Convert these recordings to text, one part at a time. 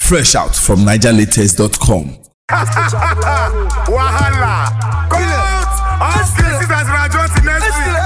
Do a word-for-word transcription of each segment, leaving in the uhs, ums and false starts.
Fresh out from niger latest dot com. Wahala. Come out. All places as Rajot in S P.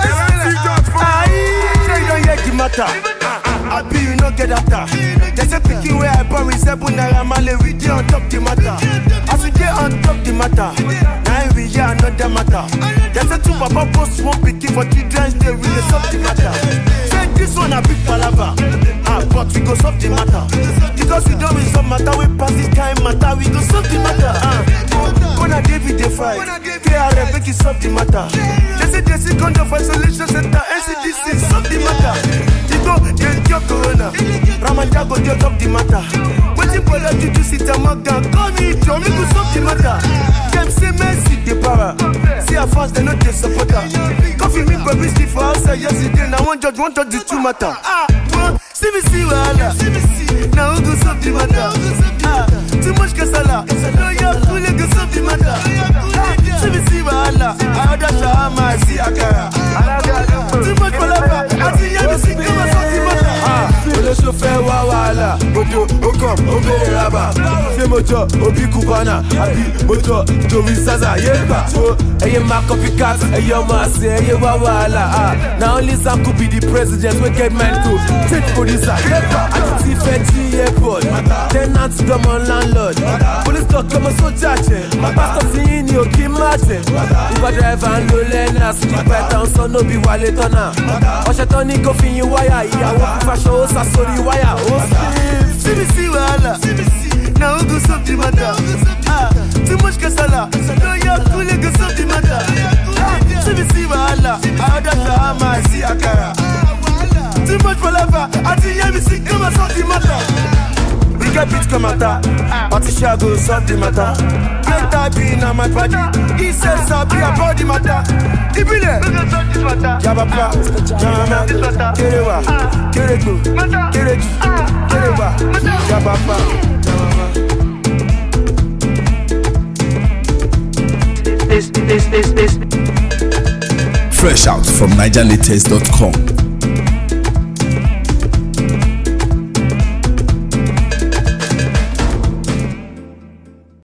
Say you don't hear the matter. I be you no get after. They say picking where I born with seven naira male. We dey on top the matter. As we dey on top the matter, now we hear another matter. They say two papa post one picking for children's day. We dey solve the matter. Say this one a big palava. Ah, but we go solve the matter. Because we don't resolve matter. We pass this kind matter. We go solve the matter. Ah, gonna David dey fight. K R M make it solve the matter. They say they see condom for isolation center. N C D C solve the matter. You go get your corona. Ramadan go just up the matter. Waiting for them to do sit and mock down. Call me Joe, me go solve the matter. Them say Messi the power. See how fast they know they support her. Coffee me baby sleep for outside yesterday. Now one judge, one judge the two matter. Ah, see me see wahala. Now who go solve the matter? Ah, too much kasala. No you cool go solve the matter. See me see wahala. I order shawarma, I see akara. Too much palava. I see you see come and solve the matter. Ah, le chauffeur wa wala. Moto, okom, obere raba. C'est moto, obi kubana. Abi moto, Joey Saza, yeba. So, eye ma copycat, eye ma say, eye wa wala. Ah, now only Sam could be the president. We get man to take police. Yeba. At the Fenty airport, tenants come on landlord. Police talk come on so chache. Pastor seeing you keep matching. Uber driver and low learners. Keep right on so no be wallet on her. Oshatoni go fin you wire. Yeah, what fashion oh sa sorry wire. Oh, see me see wahala. Now who go solve the matter? Ah, too much kasala. No you cool go solve the matter. See me see wahala. I order shawarma, I see akara. Too much palava. I think you see come and solve the matter. We get beat come matter. Patricia go solve the matter. Play type in on my body. He says I'll be about the matter. Ibile Yabapa Jama Kerewa Kerego Kereji Kerewa Yabapa This, this, this, this. Fresh out from niger latest dot com.